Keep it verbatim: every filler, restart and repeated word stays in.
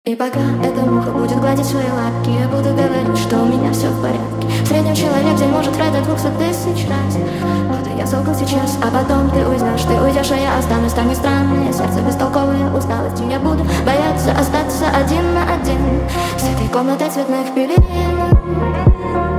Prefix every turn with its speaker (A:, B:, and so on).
A: И пока эта муха будет гладить свои лапки, я буду говорить, что у меня все в порядке. В среднем человек в день может врать до двухсот тысяч раз. Вот и я солгал сейчас, а потом ты уйдешь. Ты уйдешь, а я останусь. Станет странное сердце бестолковое усталость. Я буду бояться остаться один на один с этой комнатой цветных пелен.